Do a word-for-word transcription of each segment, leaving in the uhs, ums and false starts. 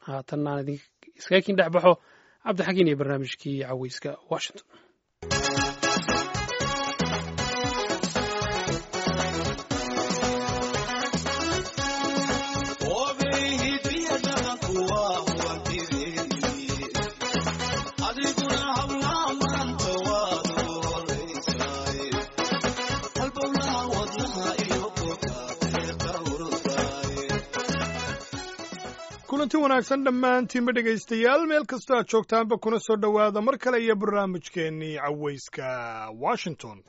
haatanna aan idin iskaga kin dhex baxo cabdixakiin iyo barnaamijkii caweyska Washington. kulanti wanaagsan dhammaantiinba dhegaystayaal meel kastoo aad joogtaanba kuna soo dhowaada mar kale iyo barnaamijkeennii caweyska Washington.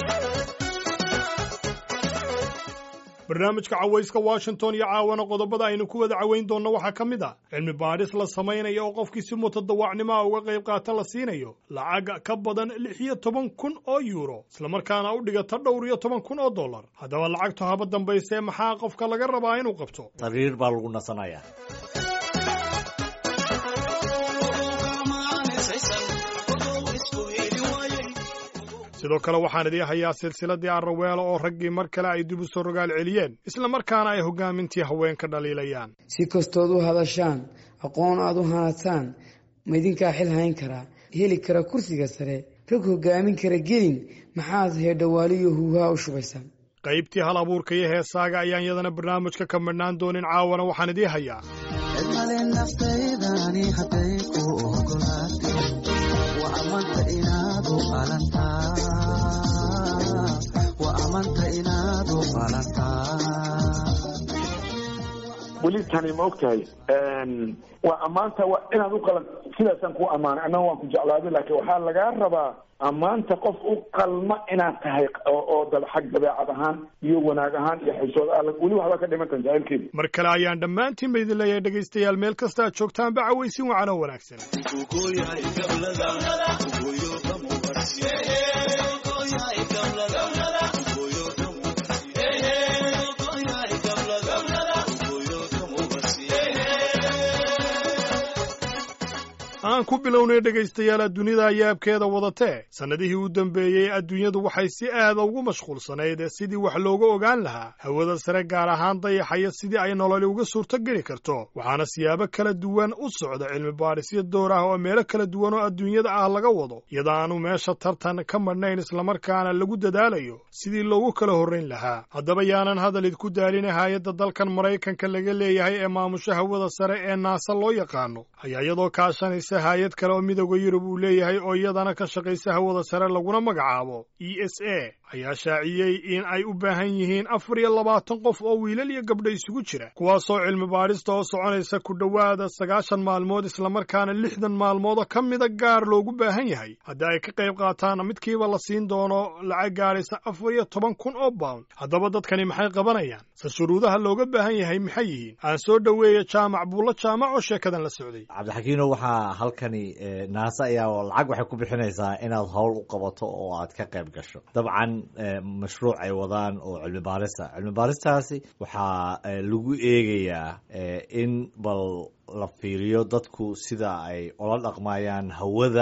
barnaamijka caweyska Washington iyo caawana qodobada aynu ku wada caweyn doonno waxaa ka mid ah cilmi baadhis la samaynayo oo qofkii si mutadawacnimo uga qayb qaata la siinayo lacag ka badan lix iyo toban kun oo euro islamarkaana u dhigata dhowr iyo toban kun oo dollar. haddaba lacagtu haba dambaysee maxaa qofka laga rabaa inuu qabto? sariir baa lagu nasanayaa. sidoo kale waxaan idii hayaa silsiladii Arraweelo oo raggii mar kale ay dib u soo rogaal celiyeen isla markaana ay hogaamintii haweenka dhaliilayaan. si kastood u hadashaan aqoon aad u hanataan ma idinkaa xil hayn karaa heli kara kursiga sare rag hogaamin kara gelin maxaad heedhawaaliyo huuhaa u shubaysaan? qaybtii hal abuurka iyo heesaaga ayaan iyadana barnaamijka ka midhnaan doonin. caawana waxaan idii hayaa weli tani ma ogtahay waa ammaanta waa inaad u qalan sidaasaan ku ammaanay annaga waan ku jeclaaday laakiin waxaa lagaa rabaa ammaanta qof u qalma inaad tahay oo xag dabeecad ahaan iyo wanaag ahaan iyo xishood ah weli waxba ka dhimantan jacaylkeeda. mar kale ayaan dhammaantiin ba idin leeyahay dhegaystayaal meel kasta aad joogtaanba caweysin wacan oo wanaagsan. aan ku bilownay dhegaystayaal adduunyada ayaabkeeda wadatee sannadihii u dambeeyey adduunyadu waxay si aad ugu mashquulsanayd sidii wax looga ogaan lahaa hawada sare gaar ahaan dayaxaya sidii ay nololi uga suurto geli karto waxaana siyaabo kala duwan u socda cilmi baadhisyo door ah oo meelo kala duwan oo adduunyada ah laga wado iyada aanu meesha tartan ka madhnayn islamarkaana lagu dadaalayo sidii loogu kala horrayn lahaa. haddaba yaanan hadal idku daalina hay-adda dalkan Maraykanka laga leeyahay ee maamusha hawada sare ee naasa loo yaqaano ayaa iyadoo kaashanaysa hay'ad kale oo midowga Yurub uu leeyahay oo iyadana ka shaqaysa hawada sare laguna magacaabo E S A ayaa shaaciyey in ay u baahan yihiin afar iyo labaatan qof oo wiilal iyo gabdho isugu jira kuwaasoo cilmi baadhista oo soconaysa ku dhowaada sagaashan maalmood islamarkaana lixdan maalmood oo ka mida gaar loogu baahan yahay haddii ay ka qayb qaataan midkiiba la siin doono lacag gaaraysa afar iyo toban kun oo pound. haddaba dadkani maxay qabanayaan se shuruudaha looga baahan yahay maxay yihiin? aan soo dhoweeya jaamac buulla jaamac oo sheekadan la socday. cabdixakiino waxaa halkani naasa ayaa lacag waxay ku bixinaysaa inaad howl u qabato oo aad ka qayb gasho. dabcan mashruuc ay wadaan oo cilmi baarista cilmi baaristaasi waxaa lagu eegayaa in bal la fiiriyo dadku sida ay ula dhaqmayaan hawada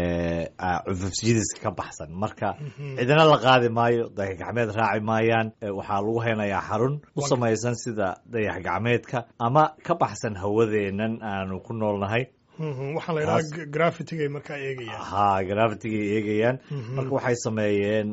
cufufsidiska ka baxsan. marka cidina la qaadi maayo, dayax gacmeed raaci maayaan. waxaa lagu haynayaa xarun u samaysan sida dayax gacmeedka ama ka baxsan hawadeennan aanu ku noolnahay. waxaa la yidhaha grafitigay markaa eegayaan. ha grafitigay eegayaan. marka waxay sameeyeen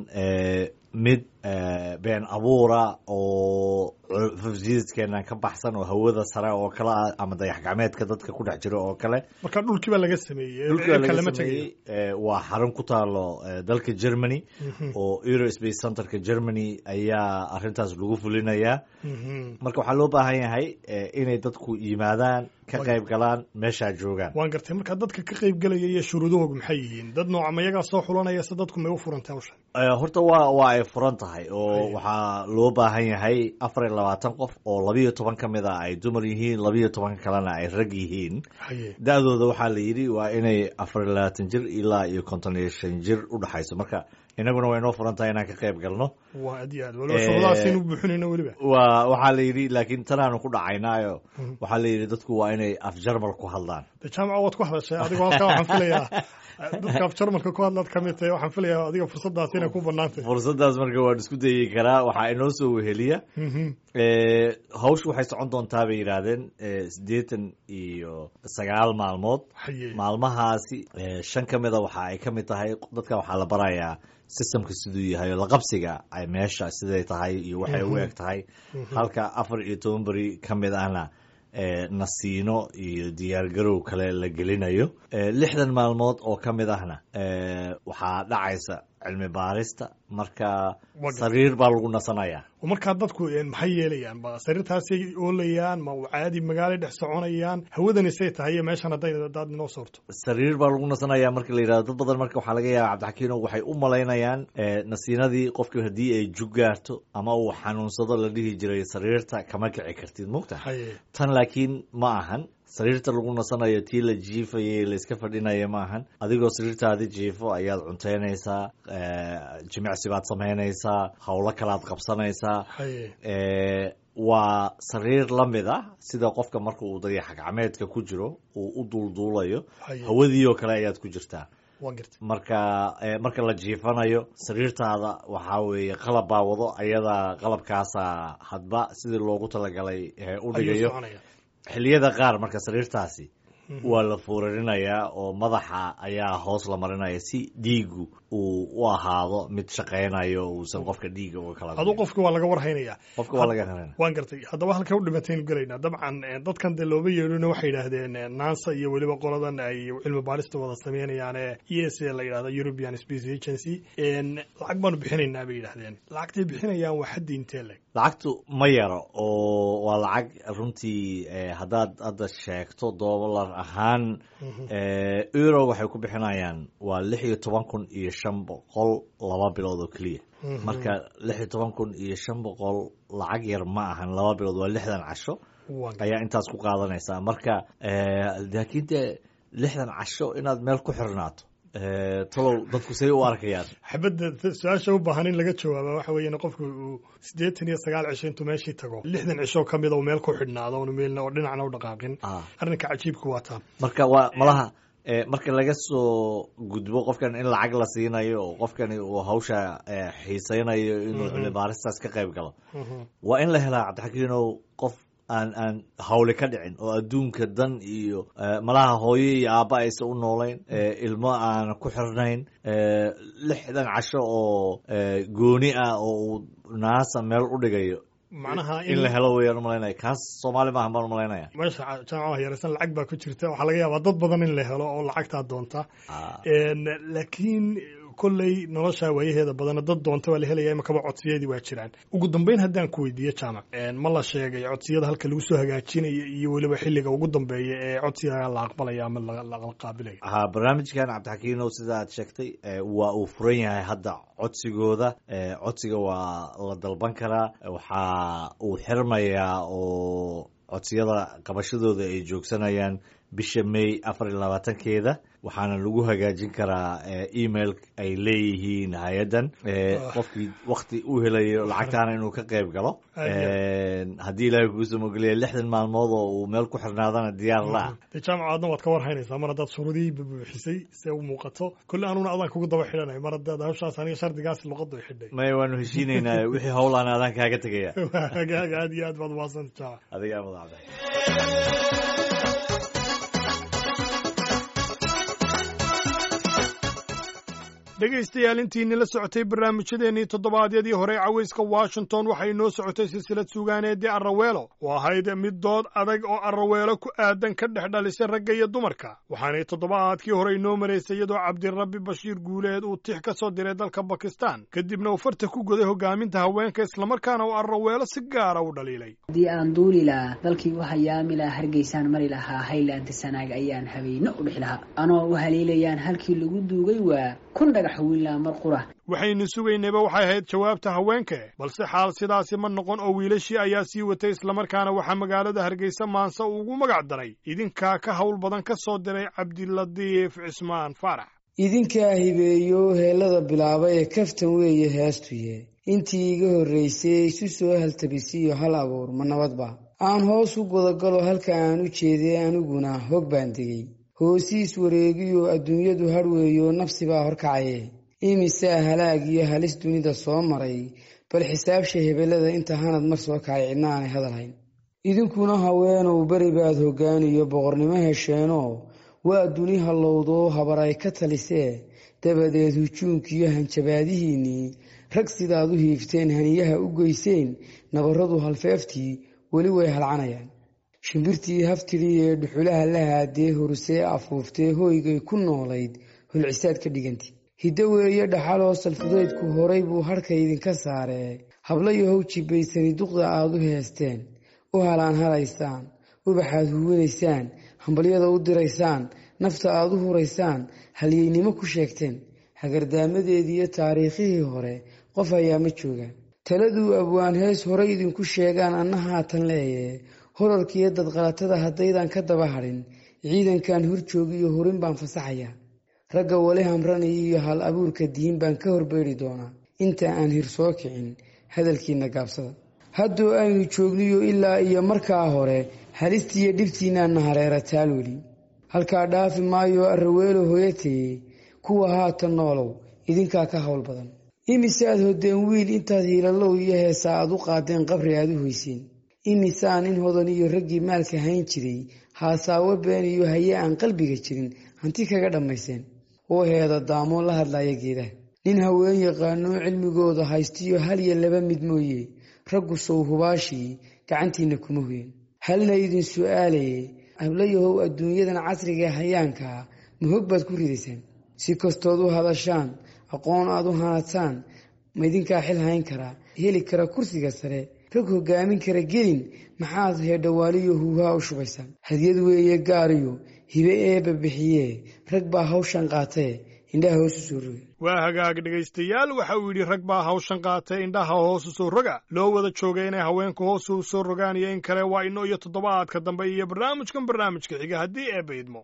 mid been abuura oo fafsiidkeenan ka baxsan oo hawada sare oo kale ah ama dayax gacmeedka dadka ku dhex jiro oo kale. marka dhulkii baa laga sameeyey. dhulkii baa laga sameeyey. waa xarun ku taalo dalka Germany oo Aerospace Centerka Germany ayaa arrintaas lagu fulinayaa. marka waxaa loo baahan yahay inay dadku yimaadaan ka qayb galaan meesha joogaan. waan gartay marka dadka ka qayb galaya iyo shuruudahoodu maxay yihiin? dad nooca ma iyagaa soo xulanaya se dadku may u furantay hawshan? horta waa waa ay furan tahay oo waxaa loo baahan yahay afar iyo labaatan qof oo labiyo toban ka mid ah ay dumar yihiin, labiyo toban kalena ay rag yihiin. da-dooda waxaa la yidhi waa inay afar iyo labaatan jir ilaa iyo konton iyo shan jir u dhaxayso. marka inaguna way noo furan tahay inaan ka qayb galno waa aad iyo aad waliba shuruudahaasaynu buuxinayno weliba waa waxaa la yidhi laakiin tanaanu ku dhacaynaayo waxaa la yidhi dadku waa inay af jarmal ku hadlaan jaamaca waad ku hadashay adigoo halkaa waxaan filayaa dadka af jarmalka ku hadlaad ka mid tahay waxaan filayaa adiga fursadaas inay ku banaantay fursaddaas marka waan isku dayi karaa waxaa inoo soo weheliya hawshu waxay socon doontaa bay yidhaahdeen siddeetan iyo sagaal maalmood maalmahaasi shan ka mida waxa ay ka mid tahay dadka waxaa la barayaa systemka siduu yahay oo laqabsiga ay meesha siday tahay iyo waxay u eg tahay halka afar iyo toban beri ka mid ahna nasiino iyo diyaargarow kale la gelinayo lixdan maalmood oo ka mid ahna waxaa dhacaysa cilmi baarista marka sariir baa lagu nasanayaa markaa dadku maxay yeelayaan ba sariirtaasay oolayaan ma caadi magaalay dhex soconayaan hawadani say tahay iyo meeshan hadday daad inoo soorto sariir baa lagu nasanayaa marka la yidhahdo dad badan marka waxaa laga yaaba cabdixakiino waxay u malaynayaan nasiinadii qofkii haddii ay jug gaarto ama uu xanuunsado la dhihi jiray sariirta kama kici kartid mogta tan laakiin ma ahan sariirta lagu nasanayo tii la jiifayay layska fadhinaya ma ahan adigoo sariirtaadi jiifo ayaad cuntaynaysaa jimicsi baad samaynaysaa howlo kalaad qabsanaysaa waa sariir la mid ah sida qofka marka uu dayax gacmeedka ku jiro uu u duulduulayo hawadii oo kale ayaad ku jirtaa marka marka la jiifanayo sariirtaada waxaa weeye qalab baa wado ayadaa qalabkaasa hadba sidii loogu talagalay u dhigayo xilliyada qaar marka sariirtaasi waa la fuurarinayaa oo madaxa ayaa hoos la marinaya si dhiigu uu u ahaado mid shaqaynayo uusan qofka dhiiga uga kala aduu qofka waa laga warhaynaya qofka waa laga warhaynaya waan gartay haddaba halka u dhimataynu gelaynaa dabcan dadkan dee looba yeedhona waxay yidhaahdeen nasa iyo weliba qoladan ay cilmi baarista wada sameynayaan e s a la yidhahda European Space Agency lacag baanu bixinaynaa bay yidhahdeen lacagtay bixinayaan waa xaddi intee leg lacagtu ma yaro oo waa lacag runtii haddaad hadda sheegto dollar ahaan euro waxay ku bixinayaan waa lix iyo toban kun iyo shan boqol laba bilood oo keliya marka lix iyo toban kun iyo shan boqol lacag yar ma ahan laba bilood waa lixdan casho ayaa intaas ku qaadanaysaa marka laakiin dee lixdan casho inaad meel ku xirnaato talow dadku say u arkayaan xabadda su-aasha u baahan in laga jawaaba waxa weeye in qofku uu siddeetan iyo sagaal cisho intuu meeshii tago lixdan cisho ka mid oo meel ku xidhnaado oonu meelna oo dhinacna u dhaqaaqin arrinka cajiibka waa taa marka waa malaha marka laga soo gudbo qofkan in lacag la siinayo oo qofkani uu hawsha xiisaynayo inuu cilmi baaristaas ka qayb galo waa in la helaa cabdixakiinow qof aan aan hawle ka dhicin oo adduunka dan iyo malaha hooyo iyo aabba aysa u noolayn ilmo aan ku xirnayn lixdan casho oo gooni ah oo uu naasa meel u dhigayo macnaha in la helo wayaan umalaynaya kaas soomaali maahan baan umalaynaya meesha jaamacaha yaraysan lacag baa ku jirta waxaa laga yaabaa dad badan in la helo oo lacagtaa doonta laakiin kolley nolosha waayaheeda badana dad doonta waa la helaya imakaba codsiyadii waa jiraan ugu dambeyn haddaan ku weydiiyo jaamac ma la sheegay codsiyada halka lagu soo hagaajinayo iyo weliba xilliga ugu dambeeya ee codsiga la aqbalaya ama la qaabilayo ha barnaamijkan cabdixakiinow sida aad sheegtay waa uu furan yahay hadda codsigooda codsiga waa la dalban karaa waxa uu xirmayaa oo codsiyada qabashadooda ay joogsanayaan bisha may afar iyo labaatankeeda waxaana lagu hagaajin karaa email ay leeyihiin hay-addan qofkii wakti u helayo lacagtaana inuu ka qayb galo haddii ilaahay kugu soo mogeliya lixdan maalmood oo uu meel ku xirnaadana diyaar la-ah dee jaamaca adna waad ka warhaynaysaa mar haddaad shuruudihii bubuuxisay se u muuqato kolle anuna adaan kugu daba xidhanay mar haddaad hawshaas aniga shardigaas luqaddu ay xidhay maya waanu heshiinaynaa wixii howlaan adaan kaaga tegaya hagaaga aad iyo aad baad umahadsanta jaamac adigaa madacda dhegaystayaal intiinni la socotay barnaamijyadeennii toddobaadyadii hore ee cawayska washington waxay inoo socotay silsilad suugaaneedii arraweelo oo ahayd mid dood adag oo arraweelo ku aadan ka dhex dhalisay ragga iyo dumarka waxaanay toddobaadkii hore inoo maraysay iyadoo cabdirabbi bashiir guuleed uu tix ka soo diray dalka bakistan kadibna uu farta ku goday hoggaaminta haweenka islamarkaana uu arraweelo si gaara u dhaliilay haddii aan duuli lahaa dalkii u hayaami lahaa hargeysaan mari lahaa haylaanta sanaag ayaan habeenno u dhix lahaa anoo u haliilayaan halkii lagu duugay waa kun dhagax wiilaa mar qura waxaynu sugaynayba waxay ahayd jawaabta haweenke balse xaal sidaasi ma noqon oo wiilashii ayaa sii watay islamarkaana waxaa magaalada hargeysa maanse ugu magac daray idinkaa ka hawl badan ka soo diray cabdiladiif cismaan faarax idinkaa hibeeyo heellada bilaaba ee kaftan weeye heestuye intii iga horraysay isu soo haltabisiyo hal abuur ma nabadba aan hoos u godagalo halka aan u jeeday aniguna hog baan degay hoosiis wareegiyo adduunyadu hadhweeyo nafsibaa horkacaye imisaa halaag iyo halis dunida soo maray bal xisaabsha hebellada inta hanad mar soo kacay cidna aanay hadalhayn idinkuna haweenow beri baad hoggaaniyo boqornimo hesheenoo waa duni hallowdoo habar ay ka talisee dabadeed hujuunkiiyo hanjabaadihiinnii rag sidaad u hiifteen haniyaha u geyseen nabarradu halfeeftii weli way halcanayaan shimbirtii haftidhi ee dhuxulaha la haadee horusee afuuftee hooygay ku noolayd hulcisaad ka dhiganti hiddo weeye dhaxaloo salfudeedku horay buu hadhka idinka saaree hablayahow jibbaysani duqda aad u heesteen u halaan halaysaan ubaxaad huwinaysaan hambalyada u diraysaan nafta aad u huraysaan halyeynimo ku sheegteen hagardaamadeediiyo taariikhihii hore qof ayaa ma jooga taladuu abwaan hees horay idinku sheegaan anna haatan leeye horarkiiyo dadqalatada haddaydan ka daba hadhin ciidankan horjoogiyo horin baan fasaxayaa ragga wali hamranaya iyo hal abuurka diin baan ka horbeeri doonaa inta aan hir soo kicin hadalkiinna gaabsada hadduu aynu joogniyo ilaa iyo markaa hore halistiiyo dhibtiinnaanna hareera taal weli halkaa dhaafi maayo arraweelo hooyatayey kuwa haatan noolow idinkaa ka hawl badan imisaad hoddeen wiil intaad hiilallow iyo heesaa aad u qaadeen qabri aad u hoyseen imisaan in hodan iyo raggii maalka hayn jiray haasaawo been iyo haye aan qalbiga jirin hanti kaga dhammayseen oo heeda daamoon la hadlaya geedaha nin haween yaqaanoo cilmigooda haystiyo hal iyo laba mid mooye raggu sow hubaashii gacantiinna kuma hoyen halna idin su'aalaye hablayahow adduunyadan casrigae hayaankaa ma hog baad ku ridaysaan si kastood u hadashaan aqoon aad u hanataan ma idinkaa xil hayn karaa heli kara kursiga sare rag hoggaamin kara gelin maxaad heedhawaaliyo huuhaa u shubaysaan hadyad weeye gaariyo hibe eebba bixiyee rag baa hawshan qaatee indhaha hoos u soo roga waa hagaag dhegaystayaal waxa uu yidhi rag baa hawshan qaatay indhaha hoos u soo roga loo wada joogay inay haweenku hoos u soo rogaan iyo in kale waa inoo iyo toddobaadka dambe iyo barnaamijkan barnaamijka xiga haddii eebba idmo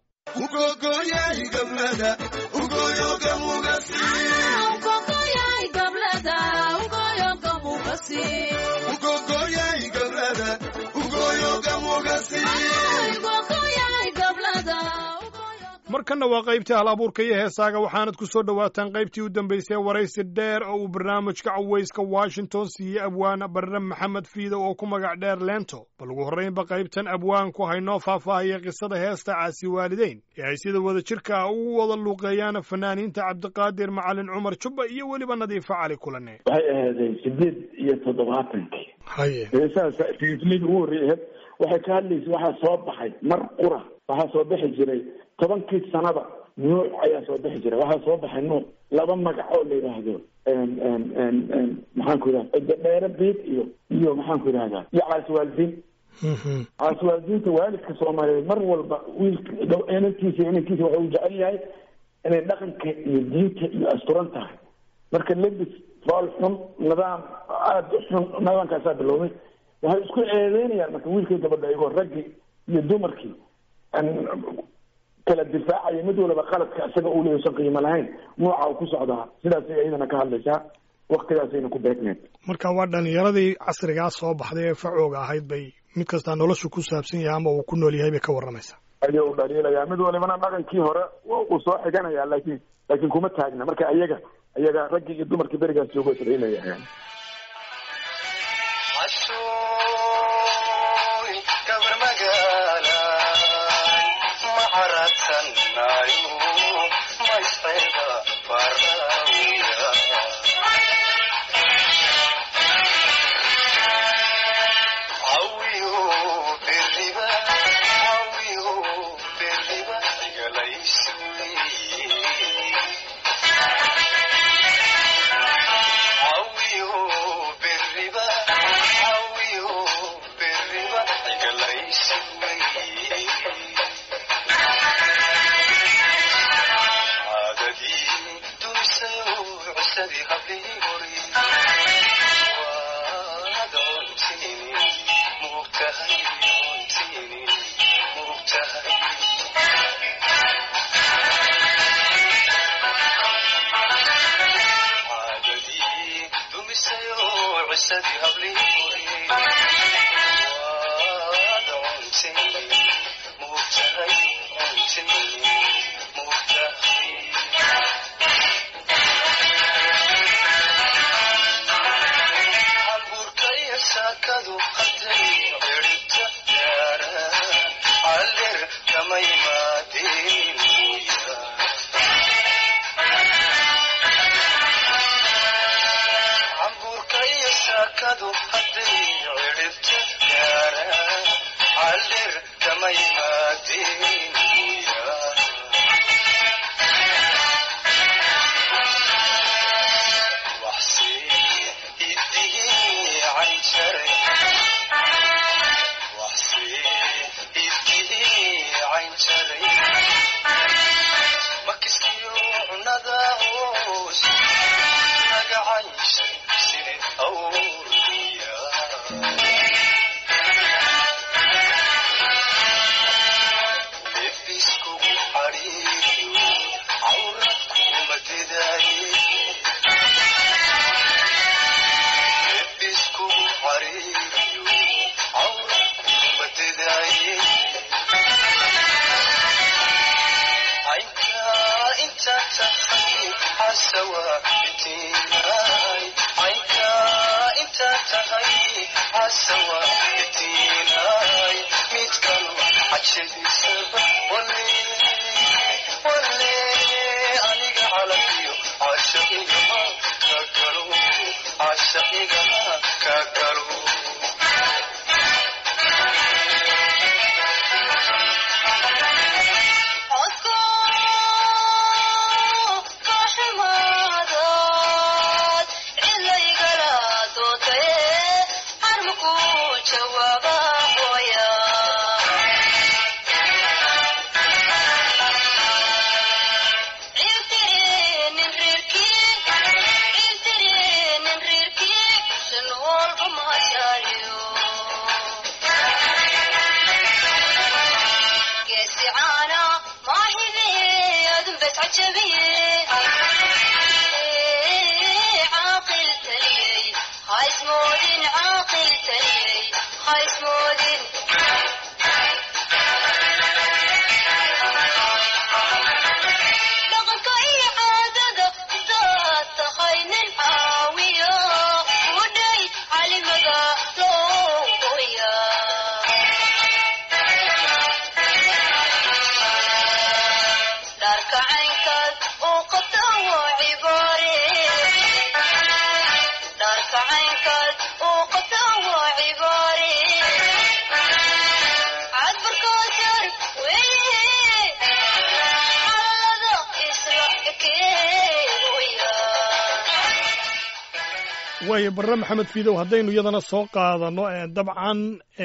markanna waa qaybtii hal abuurka iyo heesaaga waxaanad ku soo dhowaataan qaybtii u dambaysay waraysi dheer oo uu barnaamijka cawayska washington siiyey abwaan barre maxamed fiido oo ku magac dheer leento bal ugu horraynba qaybtan abwaanku haynoo faahfaahaya qisada heesta caasi waalideyn ee ay sida wada jirka ah ugu wada luuqeeyaan fanaaniinta cabdiqaadir macalin cumar jubba iyo weliba nadiifa cali kulane waxay ahaaday sideed iyo toddobaatankii haye heesaas tiifnidii ugu horreeyay waxay ka hadlaysay waxaa soo baxay mar qura waxaa soo bixi jiray tobankii sanaba nuuc ayaa soo bixi jiray waxaa soo baxay nuuc laba magac oo la yidhaahdo maxaan ku idhahda dheere biid iyo iyo maxaan ku idhahdaa iyo caasiwaalidiin caasiwaalidiinta waalidka soomaaliyeed mar walba wiilka inankiisa inankiisa waxa uu jecel yahay inay dhaqanka iyo diinta iyo asturan tahay marka lebis fool xun nidaam aada u xun nidaamkaasaa bilowday waxay isku eedeynayaan marka wiilkay gabadha iyagoo raggii iyo dumarkii kala difaacaya mid walaba qaladka isaga uu leeysan qiimo lahayn nooca uu ku socdaa sidaasay iyadana ka hadlaysaa waktigaasayna ku beegneed marka waa dhalinyaradii casrigaa soo baxday ee facooga ahayd bay mid kastaa noloshu ku saabsan yahay ama uu ku nool yahay bay ka warramaysaa ayuu u dhaliilayaa mid walibana dhaqankii hore uu soo xiganayaa laakiin laakiin kuma taagna marka iyaga iyaga raggii iyo dumarkii berigaas joogo isdhaliilayaan waayo barre maxamed fiidow haddaynu iyadana soo qaadano dabcan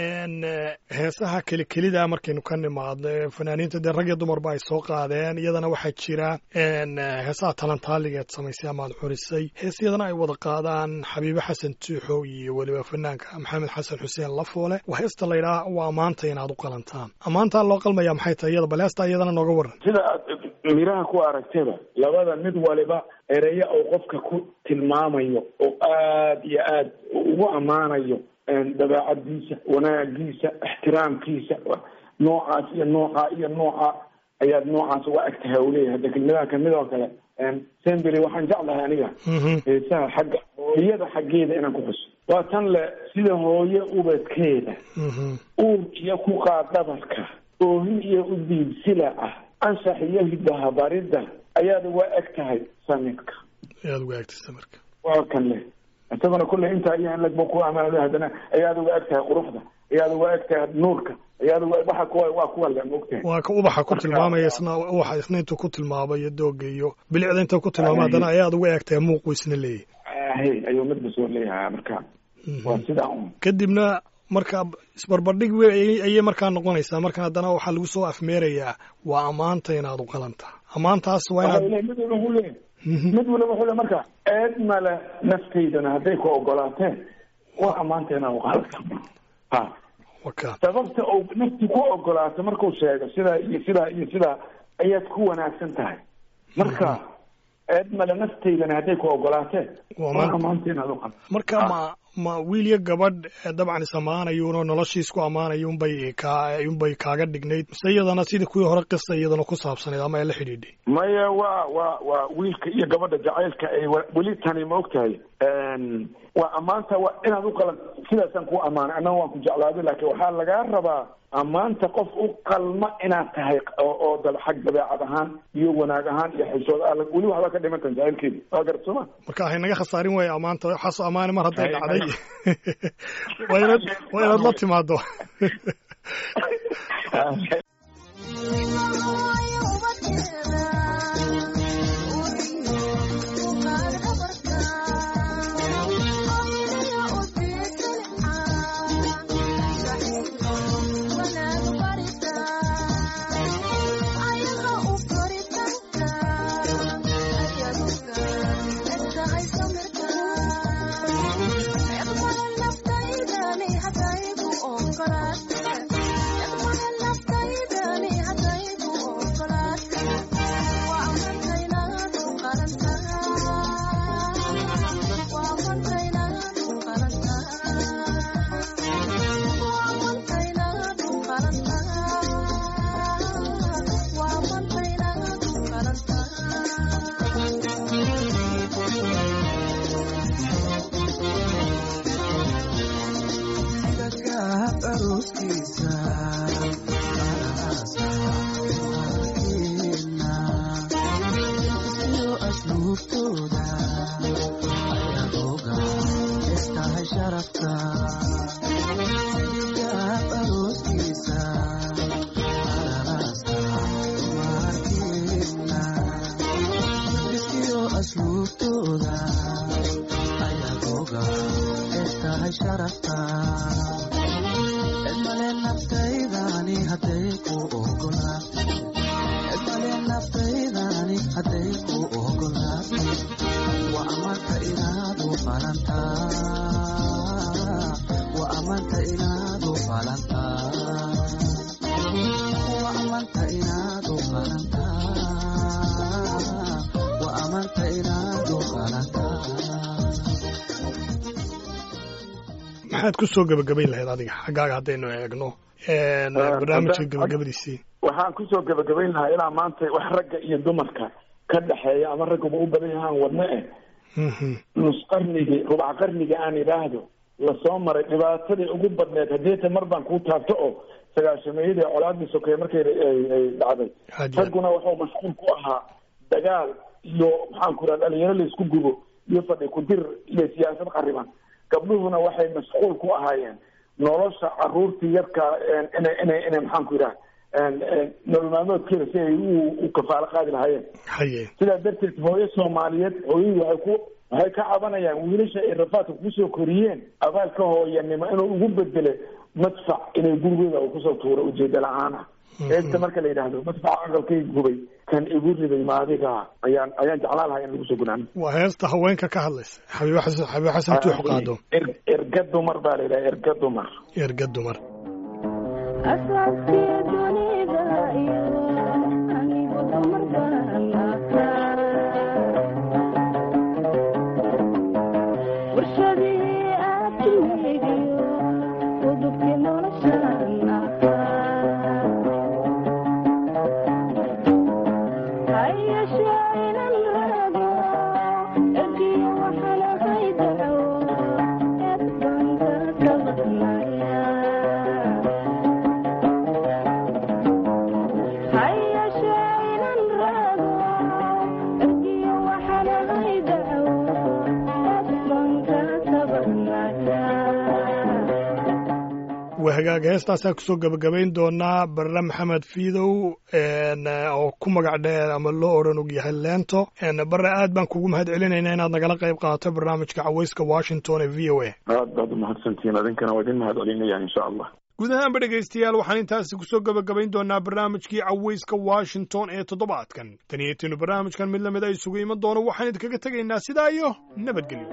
heesaha kelikelida markaynu ka nimaadno fanaaniinta dee rag iyo dumarba ay soo qaadeen iyadana waxaa jira heesaha talantaaligeed samaysay amaad xurisay hees iyadana ay wada qaadaan xabiibe xasan tuuxow iyo weliba fanaanka maxamed xasan xuseen lafoole waa heesta laydhaha waa ammaanta inaad u qalantaan ammaantaa loo qalmaya maxay tahay iyada bal heestaa iyadana nooga waran sida aad miraha ku aragtayba labada mid waliba ereya oo qofka ku tilmaamayo oo aad iyo aad ugu ammaanayo dabeecadiisa wanaagiisa ixtiraamkiisa noocaas iyo nooca iyo nooca ayaad noocaas uga egtahay u leeyahay hadda kelmadaha kamid oo kale semberi waxaan jeclahay aniga heesaha xagga hooyada xaggeeda inaan ku xuso waa tan le sida hooye ubadkeeda uur iyo ku qaadabarka oohin iyo u diibsila ah anshax iyo hidahabaridda ayaad uga eg tahay samidka ayaad uga egtahay samirka waa kan le isaguna kulley intaa iyo in lagba ku amaanada haddana ayaad uga eg tahay quruxda ayaad uga eg tahay nuurka ayaad uga waxa kuwa waa kuwa le moogtahay waa ka ubaxa ku tilmaamaya isna ubaxa isna intuu ku tilmaamayo dooga iyo bilicda intuu ku tilmaamay haddana ayaad uga eg tahay muuqu isna leeyahay hey ayuu midba soo leeyahay marka waa sidaa un kadibna marka isbarbardhig wey ayay markaa noqonaysaa marka haddana waxaa lagu soo afmeerayaa waa ammaanta inaad u qalantaa ammaantaas waa inaad mid waliba wuxuu leeyahay mid waliba wuxuu leeyahay marka eed male naftaydana hadday ku ogolaateen waa ammaanta inaad u qalantaa ha waka sababta uu nafti ku ogolaato markuu sheego sidaa iyo sidaa iyo sidaa ayaad ku wanaagsan tahay marka eed male naftaydana hadday ku ogolaateen waa ammaanta inaad u qalantaa marka ma ma wiil iyo gabadh dabcan is ammaanayuunoo noloshiis ku ammaanayo unbay ka unbay kaaga dhignayd mise iyadana sidii kuwii hore qisa iyadana ku saabsanayd ama ay la xidhiidhay maya waa waa waa wiilka iyo gabadha jacaylka ay weli tani ma ogtahay waa ammaanta waa inaad u qalan sidaasaan ku ammaanay annaga waan ku jeclaaday laakiin waxaa lagaa rabaa ammaanta qof u qalma inaad tahay oo daba xag dabeecad ahaan iyo wanaag ahaan iyo xisood ah weli waxba ka dhimantan jacaylkeedi waa garad sooma marka hay naga khasaarin waaya ammaanta waxaas ammaani mar hadday dhacday waa inaad waa inaad la timaado maxaad ku soo gabagabayn lahayd adiga xaggaaga haddaynu eegno barnaamijka gabagabadiisii waxaan kusoo gabagabayn lahaa ilaa maanta wax ragga iyo dumarka ka dhexeeya ama raggaba u badan yahaan wadne eh nus qarnigii rubac qarniga aan idhaahdo lasoo maray dhibaatadii ugu badneed haddeeta mar baan kuu taabto oo sagaashameeyadii colaadii sokeeye markay ay dhacday ragguna wuxuu mashquul ku ahaa dagaal iyo maxaan ku raha dhalinyaro laisku gubo iyo fadhi ku dir iyo siyaasad qariban gabdhuhuna waxay mashquul ku ahaayeen nolosha caruurtii yarka inay inay inay maxaan ku yidhaha nolol maalmoodkeeda si ay u kafaalo qaadi lahaayeen sidaa darteed hooyo soomaaliyeed hooyadii waxay ku waxay ka cabanayaan wiilasha ay rafaadka kusoo koriyeen abaalka hooyanimo inuu ugu bedele madfac inay gurigooda uu kusoo tuuro ujeeda la-aan ah eegta marka la yidhaahdo madfaca aqalkay gubay kan igu riday maadiga ayaan ayaan jeclaan lahaa in lagu soo gunaano waa heesta haweenka ka hadlaysa xabiibo xasan xabiibo xasan tuux qaado erga dumar baa la yidhaha erga dumar erga dumar hagaaga heestaasaan kusoo gabagabayn doonaa barre maxamed fiidow oo ku magac dheer ama loo odhan og yahay leento barre aad baan kugu mahad celinaynaa inaad nagala qayb qaadato barnaamijka cawayska washington ee v o a aad baad umahadsantihiin adinkana waa idin mahad celinaya insha allah guud ahaanba dhegaystayaal waxaan intaasi kusoo gabagabayn doonaa barnaamijkii cawayska washington ee toddobaadkan tan iyo tiinu barnaamijkan mid lamid ay isugu iman doono waxaan idinkaga tegaynaa sidaa iyo nabadgelyo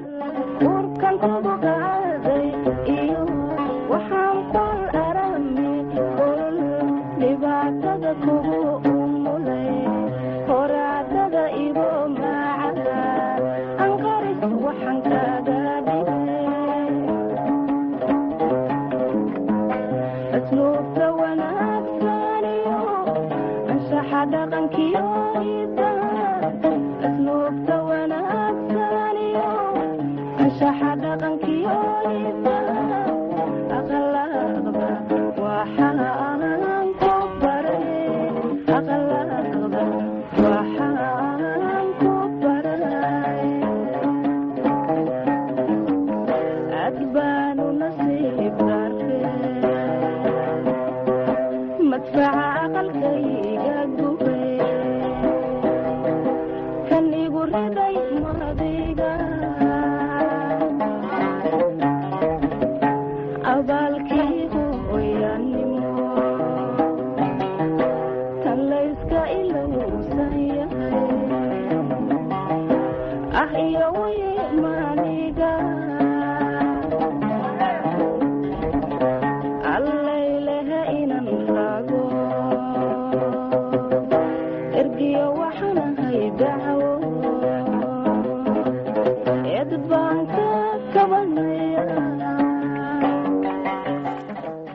waxaan kaga dhigay مدفع عقلك